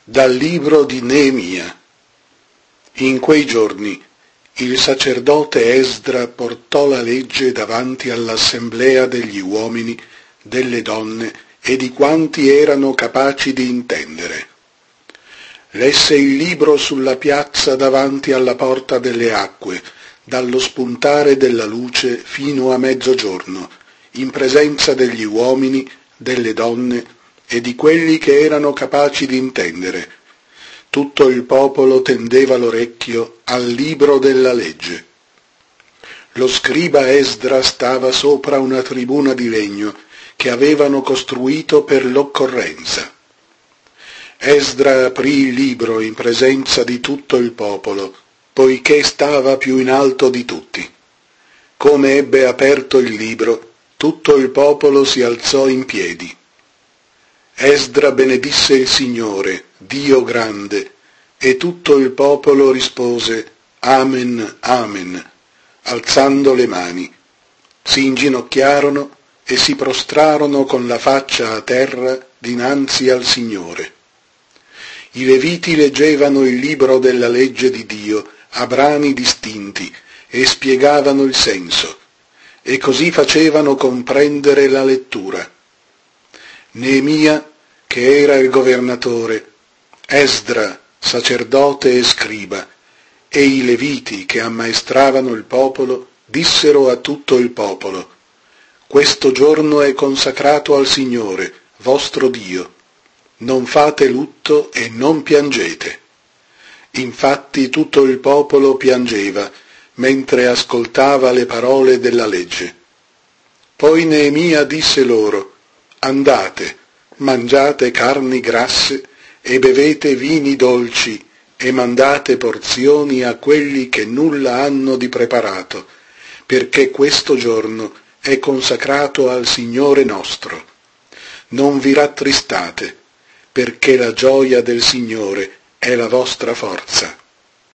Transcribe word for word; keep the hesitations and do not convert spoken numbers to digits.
Dal libro di Neemia. In quei giorni il sacerdote Esdra portò la legge davanti all'assemblea degli uomini, delle donne e di quanti erano capaci di intendere. Lesse il libro sulla piazza davanti alla porta delle acque, dallo spuntare della luce fino a mezzogiorno, in presenza degli uomini, delle donne e di quelli che erano capaci di intendere. Tutto il popolo tendeva l'orecchio al libro della legge. Lo scriba Esdra stava sopra una tribuna di legno che avevano costruito per l'occorrenza. Esdra aprì il libro in presenza di tutto il popolo, poiché stava più in alto di tutti. Come ebbe aperto il libro, tutto il popolo si alzò in piedi. Esdra benedisse il Signore, Dio grande, e tutto il popolo rispose Amen, Amen, alzando le mani. Si inginocchiarono e si prostrarono con la faccia a terra dinanzi al Signore. I Leviti leggevano il libro della legge di Dio a brani distinti e spiegavano il senso, e così facevano comprendere la lettura. Neemia, che era il governatore, Esdra, sacerdote e scriba, e i Leviti che ammaestravano il popolo, dissero a tutto il popolo: questo giorno è consacrato al Signore, vostro Dio. Non fate lutto e non piangete. Infatti tutto il popolo piangeva, mentre ascoltava le parole della legge. Poi Neemia disse loro: andate, mangiate carni grasse e bevete vini dolci e mandate porzioni a quelli che nulla hanno di preparato, perché questo giorno è consacrato al Signore nostro. Non vi rattristate, perché la gioia del Signore è la vostra forza.